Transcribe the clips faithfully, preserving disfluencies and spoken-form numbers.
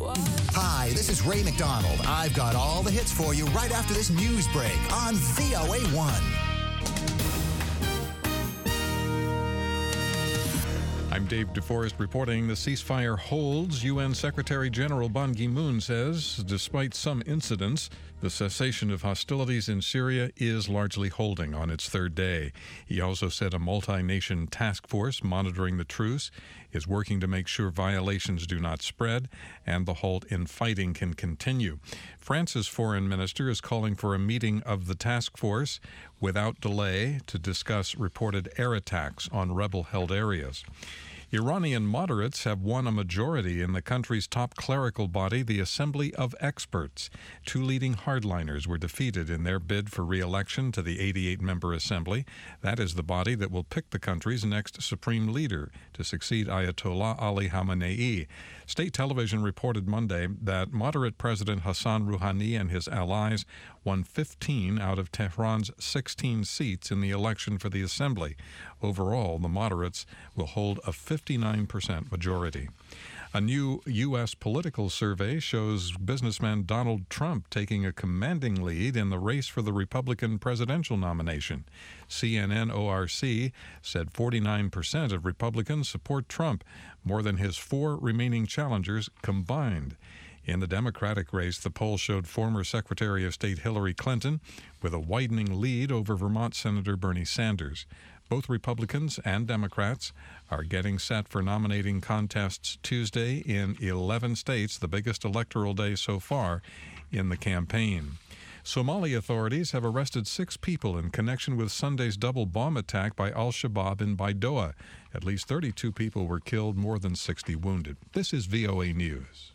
Hi, this is Ray McDonald. I've got all the hits for you right after this news break on V O A one. I'm Dave DeForest reporting the ceasefire holds. U N Secretary General Ban Ki-moon says, despite some incidents, the cessation of hostilities in Syria is largely holding on its third day. He also said a multi-nation task force monitoring the truce is working to make sure violations do not spread and the halt in fighting can continue. France's foreign minister is calling for a meeting of the task force without delay to discuss reported air attacks on rebel-held areas. Iranian moderates have won a majority in the country's top clerical body, the Assembly of Experts. Two leading hardliners were defeated in their bid for re-election to the eighty-eight member assembly. That is the body that will pick the country's next supreme leader to succeed Ayatollah Ali Khamenei. State television reported Monday that moderate President Hassan Rouhani and his allies won fifteen out of Tehran's sixteen seats in the election for the assembly. Overall, the moderates will hold a fifty-nine percent majority. A new U S political survey shows businessman Donald Trump taking a commanding lead in the race for the Republican presidential nomination. C N N O R C said forty-nine percent of Republicans support Trump, more than his four remaining challengers combined. In the Democratic race, the poll showed former Secretary of State Hillary Clinton with a widening lead over Vermont Senator Bernie Sanders. Both Republicans and Democrats are getting set for nominating contests Tuesday in eleven states, the biggest electoral day so far in the campaign. Somali authorities have arrested six people in connection with Sunday's double bomb attack by al-Shabaab in Baidoa. At least thirty-two people were killed, more than sixty wounded. This is V O A News.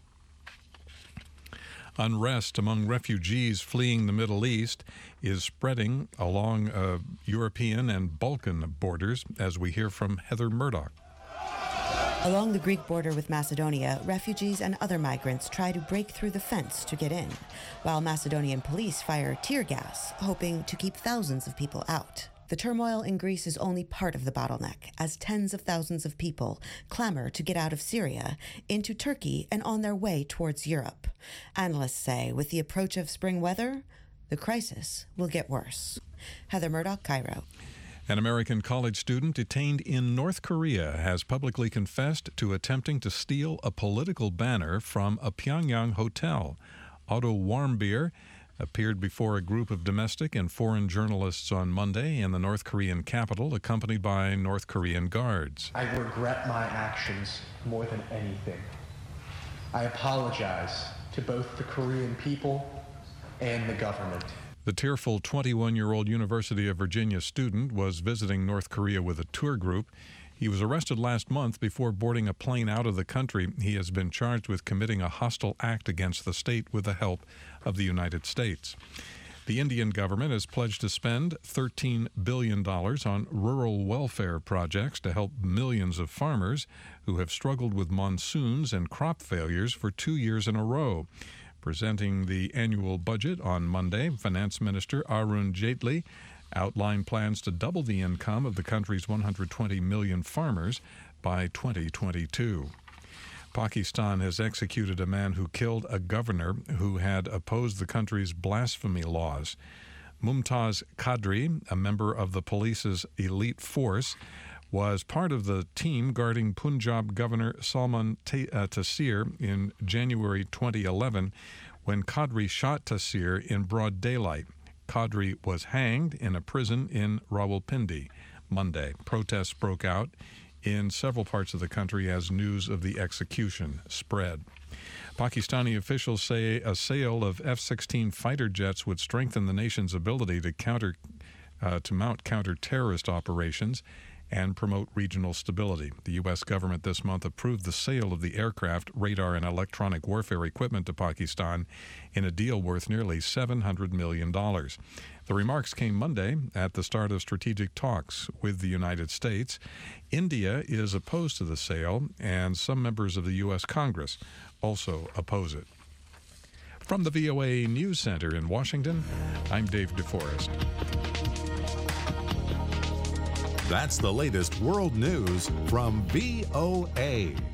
Unrest among refugees fleeing the Middle East is spreading along uh, European and Balkan borders, as we hear from Heather Murdoch. Along the Greek border with Macedonia, refugees and other migrants try to break through the fence to get in, while Macedonian police fire tear gas, hoping to keep thousands of people out. The turmoil in Greece is only part of the bottleneck, as tens of thousands of people clamor to get out of Syria, into Turkey, and on their way towards Europe. Analysts say with the approach of spring weather, the crisis will get worse. Heather Murdoch, Cairo. An American college student detained in North Korea has publicly confessed to attempting to steal a political banner from a Pyongyang hotel. Otto Warmbier appeared before a group of domestic and foreign journalists on Monday in the North Korean capital, accompanied by North Korean guards. I regret my actions more than anything. I apologize to both the Korean people and the government. The tearful twenty-one-year-old University of Virginia student was visiting North Korea with a tour group. He was arrested last month before boarding a plane out of the country. He has been charged with committing a hostile act against the state with the help of the United States. The Indian government has pledged to spend thirteen billion dollars on rural welfare projects to help millions of farmers who have struggled with monsoons and crop failures for two years in a row. Presenting the annual budget on Monday, Finance Minister Arun Jaitley outlined plans to double the income of the country's one hundred twenty million farmers by twenty twenty-two. Pakistan has executed a man who killed a governor who had opposed the country's blasphemy laws. Mumtaz Qadri, a member of the police's elite force, was part of the team guarding Punjab Governor Salman Taseer in January twenty eleven when Qadri shot Taseer in broad daylight. Qadri was hanged in a prison in Rawalpindi Monday. Protests broke out in several parts of the country as news of the execution spread. Pakistani officials say a sale of F sixteen fighter jets would strengthen the nation's ability to counter uh, to mount counter-terrorist operations and promote regional stability. The U S government this month approved the sale of the aircraft, radar, and electronic warfare equipment to Pakistan in a deal worth nearly seven hundred million dollars. The remarks came Monday at the start of strategic talks with the United States. India is opposed to the sale, and some members of the U S Congress also oppose it. From the V O A News Center in Washington, I'm Dave DeForest. That's the latest world news from V O A.